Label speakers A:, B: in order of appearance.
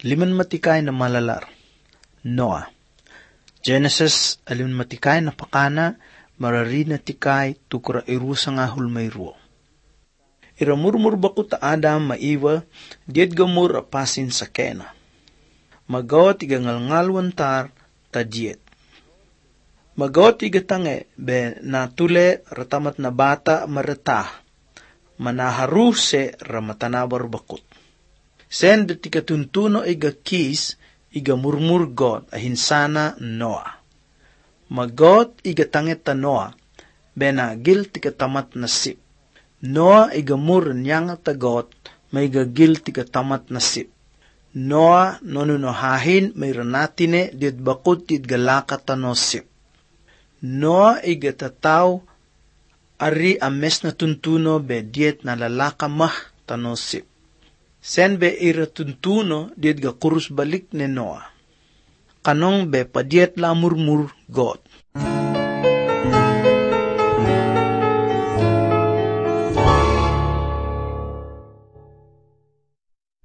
A: Liman matikay na malalar. Noah. Genesis, aliman matikay na pakana, marari na tikay, tukura irusa nga hulmayruo. Iramurmur bakut ta Adam maiwa, diet gamur apasin sa kena. Magawat igangalngalwantar, ta diet. Magawat igatange, be natule ratamat na bata marata, manaharu se ramatanabar bakut. Sen de tikatuntuno iga kis, iga murmur God ahinsana Noah. Magot iga tangit ta Noah, benagil tikatamat na sip. Noah iga mur nyang tagot, may gagil tikatamat na sip. Noah nonunohahin may ranatine diad bakut diad galaka tano sip. Noah iga tataw, ari ames na tuntuno be diet na lalaka mah tano sip. Sen be ira tuntuno diet ga kurus balik ni Noah. Kanong be padiet la murmur God.